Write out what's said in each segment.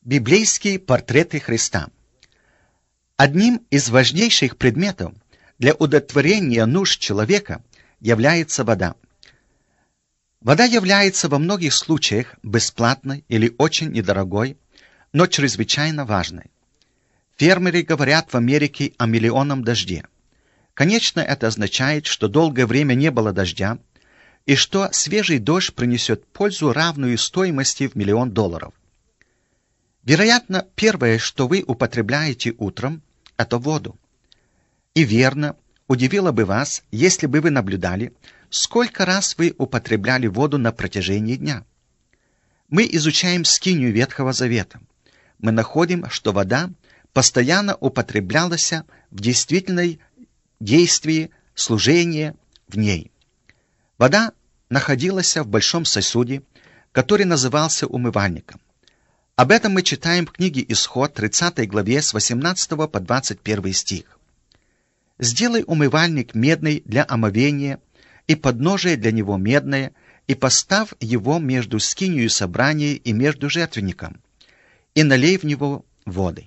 Библейские портреты Христа. Одним из важнейших предметов для удовлетворения нужд человека является вода. Вода является во многих случаях бесплатной или очень недорогой, но чрезвычайно важной. Фермеры говорят в Америке о миллионном дожде. Конечно, это означает, что долгое время не было дождя, и что свежий дождь принесет пользу, равную стоимости в $1 миллион. Вероятно, первое, что вы употребляете утром, это воду. И верно, удивило бы вас, если бы вы наблюдали, сколько раз вы употребляли воду на протяжении дня. Мы изучаем скинию Ветхого Завета. Мы находим, что вода постоянно употреблялась в действительной действии служения в ней. Вода находилась в большом сосуде, который назывался умывальником. Об этом мы читаем в книге Исход, 30 главе, с 18 по 21 стих. «Сделай умывальник медный для омовения, и подножие для него медное, и поставь его между скинию собрания и между жертвенником, и налей в него воды.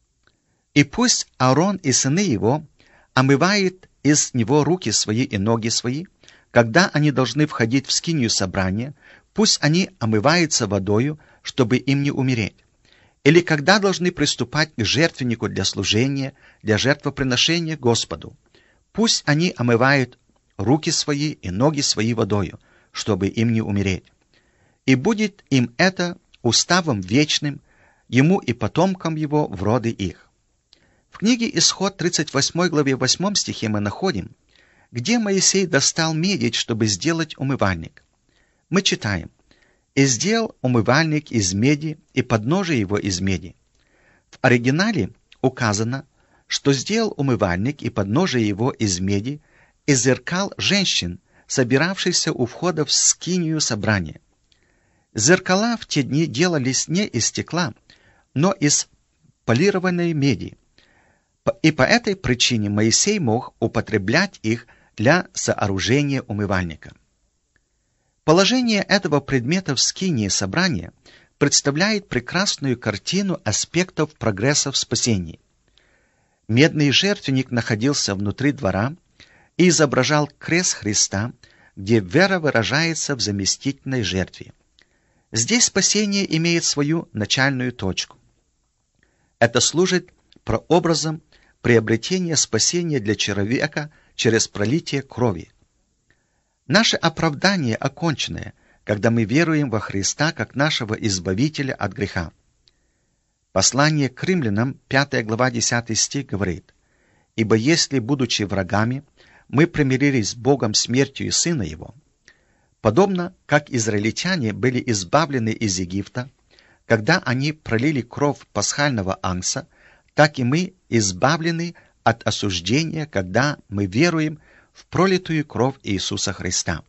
И пусть Аарон и сыны его омывают из него руки свои и ноги свои, когда они должны входить в скинию собрания, пусть они омываются водою, чтобы им не умереть. Или когда должны приступать к жертвеннику для служения, для жертвоприношения Господу, пусть они омывают руки свои и ноги свои водою, чтобы им не умереть. И будет им это уставом вечным, ему и потомкам его в роды их». В книге Исход, 38 главе 8 стихе мы находим, где Моисей достал медь, чтобы сделать умывальник. Мы читаем: «И сделал умывальник из меди, и подножие его из меди». В оригинале указано, что сделал умывальник и подножие его из меди, из зеркал женщин, собиравшихся у входа в скинию собрания. Зеркала в те дни делались не из стекла, но из полированной меди. И по этой причине Моисей мог употреблять их для сооружения умывальника. Положение этого предмета в скинии собрания представляет прекрасную картину аспектов прогресса в спасении. Медный жертвенник находился внутри двора и изображал крест Христа, где вера выражается в заместительной жертве. Здесь спасение имеет свою начальную точку. Это служит прообразом приобретения спасения для человека через пролитие крови. Наше оправдание оконченное, когда мы веруем во Христа как нашего Избавителя от греха. Послание к римлянам, 5 глава 10 стих говорит: «Ибо если, будучи врагами, мы примирились с Богом смертью Сына Его, подобно как израильтяне были избавлены из Египта, когда они пролили кровь пасхального агнца, так и мы избавлены от осуждения, когда мы веруем в пролитую кровь Иисуса Христа».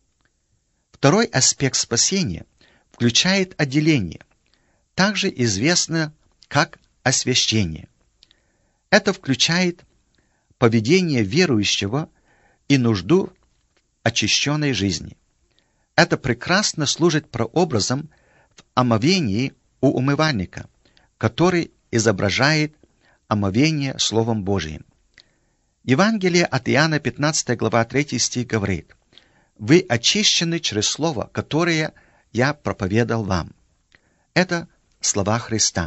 Второй аспект спасения включает отделение, также известно как освящение. Это включает поведение верующего и нужду в очищенной жизни. Это прекрасно служит прообразом в омовении у умывальника, который изображает омовение Словом Божиим. Евангелие от Иоанна, 15 глава 3 стих говорит: «Вы очищены через слово, которое я проповедал вам». Это слова Христа.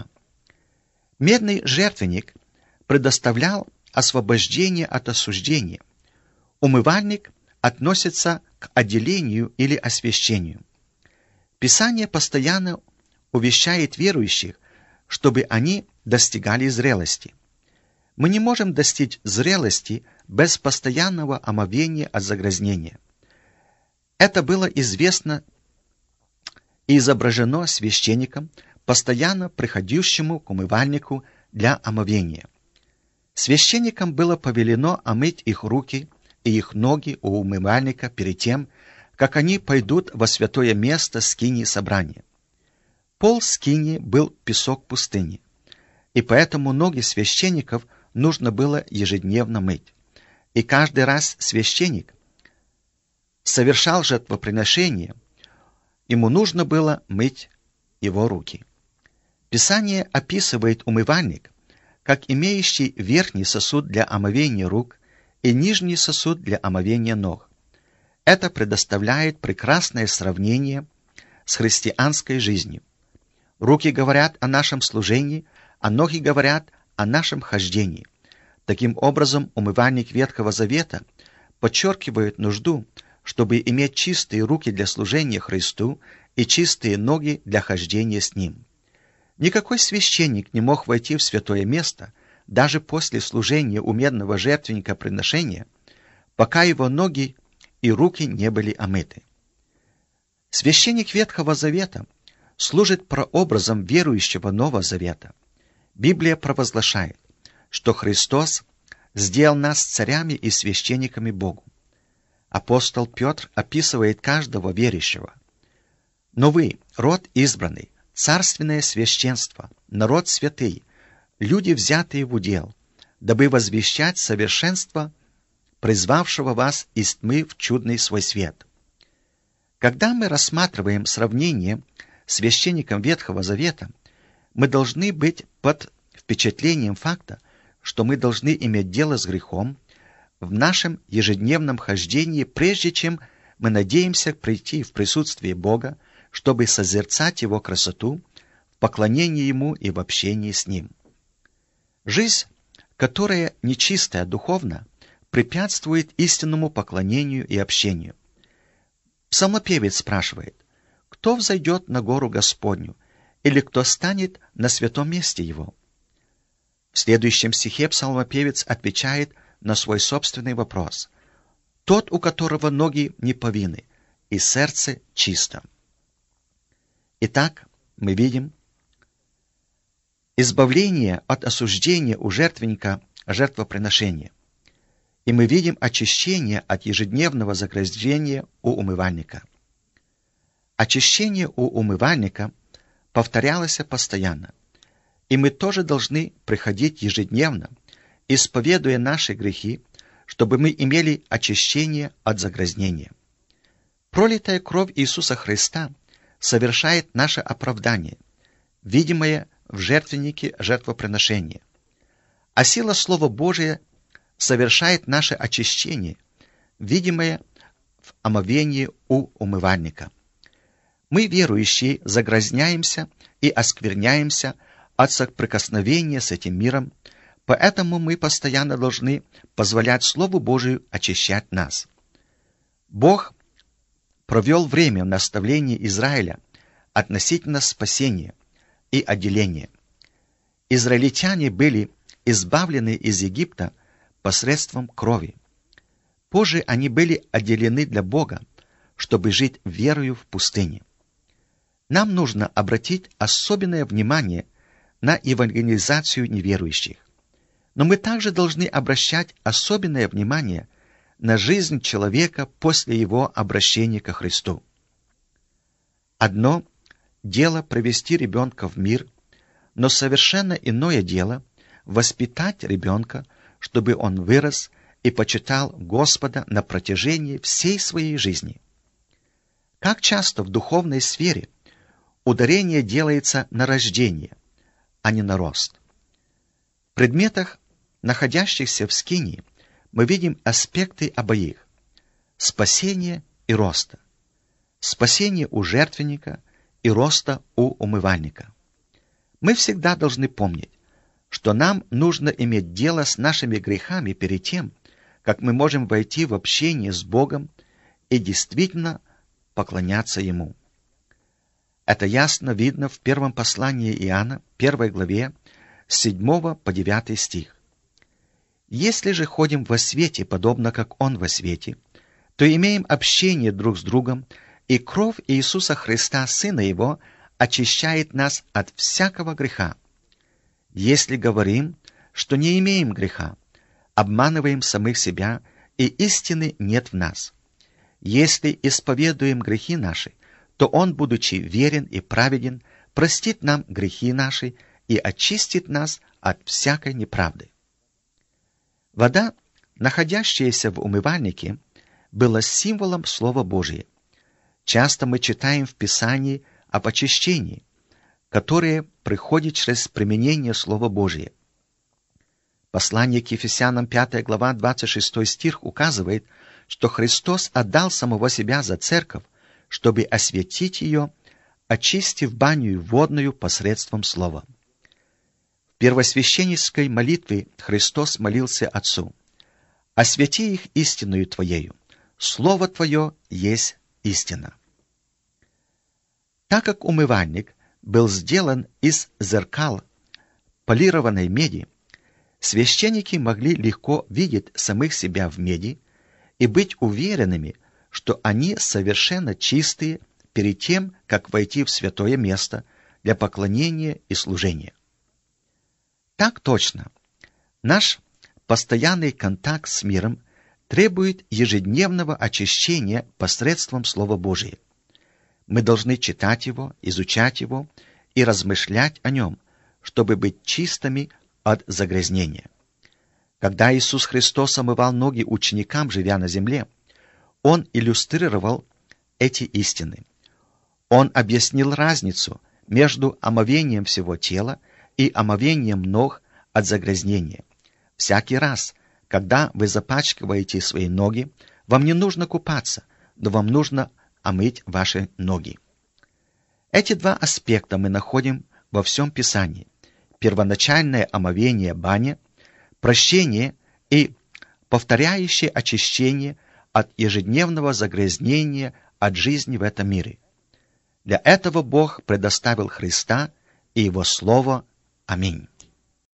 Медный жертвенник предоставлял освобождение от осуждения. Умывальник относится к отделению или освящению. Писание постоянно увещает верующих, чтобы они достигали зрелости. Мы не можем достичь зрелости без постоянного омовения от загрязнения. Это было известно и изображено священником, постоянно приходящему к умывальнику для омовения. Священникам было повелено омыть их руки и их ноги у умывальника перед тем, как они пойдут во святое место скинии собрания. Пол скинии был песок пустыни, и поэтому ноги священников нужно было ежедневно мыть. И каждый раз священник совершал жертвоприношение, ему нужно было мыть его руки. Писание описывает умывальник как имеющий верхний сосуд для омовения рук и нижний сосуд для омовения ног. Это предоставляет прекрасное сравнение с христианской жизнью. Руки говорят о нашем служении, а ноги говорят о нашем хождении. Таким образом, умывальник Ветхого Завета подчеркивает нужду, чтобы иметь чистые руки для служения Христу и чистые ноги для хождения с Ним. Никакой священник не мог войти в святое место, даже после служения у медного жертвенника приношения, пока его ноги и руки не были омыты. Священник Ветхого Завета служит прообразом верующего Нового Завета. Библия провозглашает, что Христос сделал нас царями и священниками Богу. Апостол Петр описывает каждого верующего. «Но вы, род избранный, царственное священство, народ святый, люди, взятые в удел, дабы возвещать совершенство, призвавшего вас из тьмы в чудный свой свет». Когда мы рассматриваем сравнение с священником Ветхого Завета, мы должны быть под впечатлением факта, что мы должны иметь дело с грехом в нашем ежедневном хождении, прежде чем мы надеемся прийти в присутствие Бога, чтобы созерцать Его красоту, в поклонении Ему и в общении с Ним. Жизнь, которая нечистая духовно, препятствует истинному поклонению и общению. Псалмопевец спрашивает: «Кто взойдет на гору Господню, или кто станет на святом месте Его?» В следующем стихе псалмопевец отвечает на свой собственный вопрос: «Тот, у которого ноги не повинны, и сердце чисто». Итак, мы видим избавление от осуждения у жертвенника жертвоприношения. И мы видим очищение от ежедневного загрязнения у умывальника. Очищение у умывальника повторялось постоянно, и мы тоже должны приходить ежедневно, исповедуя наши грехи, чтобы мы имели очищение от загрязнения. Пролитая кровь Иисуса Христа совершает наше оправдание, видимое в жертвеннике жертвоприношения, а сила Слова Божия совершает наше очищение, видимое в омовении у умывальника. Мы, верующие, загрязняемся и оскверняемся от соприкосновения с этим миром, поэтому мы постоянно должны позволять Слову Божию очищать нас. Бог провел время в наставлении Израиля относительно спасения и отделения. Израильтяне были избавлены из Египта посредством крови. Позже они были отделены для Бога, чтобы жить верою в пустыне. Нам нужно обратить особенное внимание на евангелизацию неверующих. Но мы также должны обращать особенное внимание на жизнь человека после его обращения ко Христу. Одно дело привести ребенка в мир, но совершенно иное дело воспитать ребенка, чтобы он вырос и почитал Господа на протяжении всей своей жизни. Как часто в духовной сфере ударение делается на рождение, а не на рост. В предметах, находящихся в скинии, мы видим аспекты обоих – спасения и роста. Спасение у жертвенника и роста у умывальника. Мы всегда должны помнить, что нам нужно иметь дело с нашими грехами перед тем, как мы можем войти в общение с Богом и действительно поклоняться Ему. Это ясно видно в первом послании Иоанна, 1 главе, с 7 по 9 стих. «Если же ходим во свете, подобно как Он во свете, то имеем общение друг с другом, и кровь Иисуса Христа, Сына Его, очищает нас от всякого греха. Если говорим, что не имеем греха, обманываем самих себя, и истины нет в нас. Если исповедуем грехи наши, то Он, будучи верен и праведен, простит нам грехи наши и очистит нас от всякой неправды». Вода, находящаяся в умывальнике, была символом Слова Божия. Часто мы читаем в Писании об очищении, которые приходят через применение Слова Божия. Послание к Ефесянам 5 глава 26 стих указывает, что Христос отдал самого себя за церковь, чтобы осветить ее, очистив баню водную посредством Слова. В первосвященнической молитве Христос молился Отцу: «Освети их истиною Твоею, Слово Твое есть истина». Так как умывальник был сделан из зеркал полированной меди, священники могли легко видеть самих себя в меди и быть уверенными, что они совершенно чистые перед тем, как войти в святое место для поклонения и служения. Так точно. Наш постоянный контакт с миром требует ежедневного очищения посредством Слова Божия. Мы должны читать его, изучать его и размышлять о нем, чтобы быть чистыми от загрязнения. Когда Иисус Христос омывал ноги ученикам, живя на земле, Он иллюстрировал эти истины. Он объяснил разницу между омовением всего тела и омовением ног от загрязнения. Всякий раз, когда вы запачкиваете свои ноги, вам не нужно купаться, но вам нужно омыть ваши ноги. Эти два аспекта мы находим во всем Писании. Первоначальное омовение баня, прощение и повторяющее очищение от ежедневного загрязнения от жизни в этом мире. Для этого Бог предоставил Христа и Его Слово. Аминь.